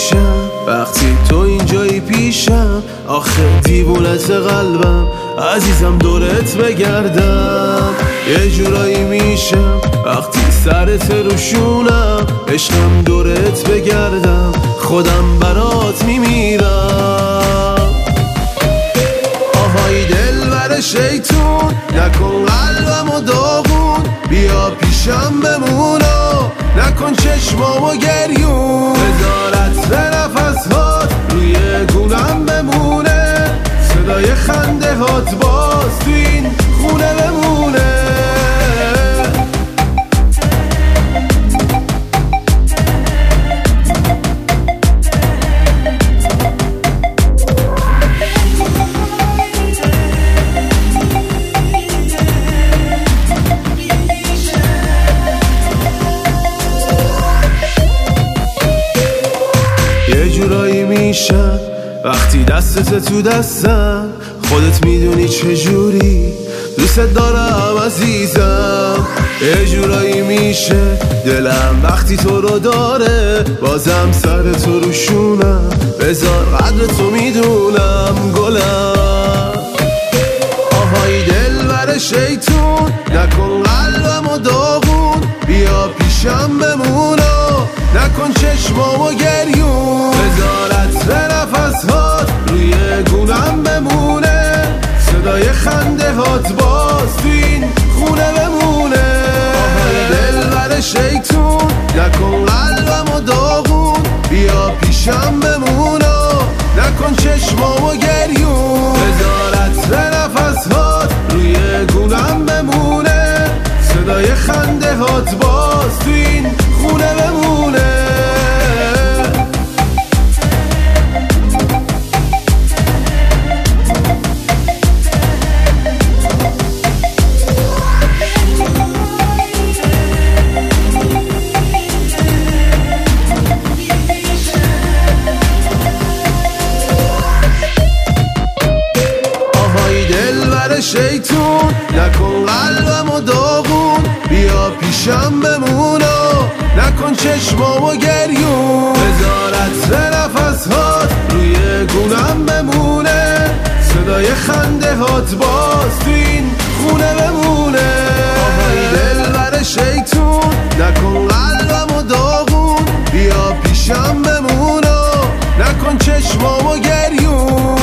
میشم وقتی تو اینجایی پیشم. آخه دیوونت قلبم عزیزم دورت بگردم. یه جورایی میشم وقتی سرت روشونم. عشقم دورت بگردم خودم برات میمیرم. آهای دلبر شیطون نکن قلبمو داغون. بیا پیشم بمونو نکن چشمامو گریون. بذارت به نفسهات روی گونم بمونه. صدای خنده هات باز تو این خونه بمونه. یه جورایی میشم وقتی دستت تو دستم. خودت میدونی چجوری دوست دارم عزیزم. یه جورایی میشه دلم وقتی تو رو داره. بازم سر تو روشونم. بذار قدر تو میدونم گلم. آهای دلبر شیطون نکن قلبمو داغون. بیا پیشم بمونو نکن چشمامو گریون. بذارت به نفسهات روی گونم بمونه. صدای خنده هات باز تو این خونه بمونه. آهای دلبر شیطون نکن قلبمو داغون. بیا پیشم بمونو نکن چشمامو گریون. بذارت به نفسهات روی گونم بمونه. صدای خنده هات باز تو این خونه بمونه. شیطون نکن قلبمو داغون. بیا پیشم بمونو نکن چشمامو گریون. بذارت به نفسهات روی گونم بمونه. صدای خنده هات باز تو این خونه بمونه. آهای دلبر شیطون نکن قلبمو داغون. بیا پیشم بمونو نکن چشمامو گریون.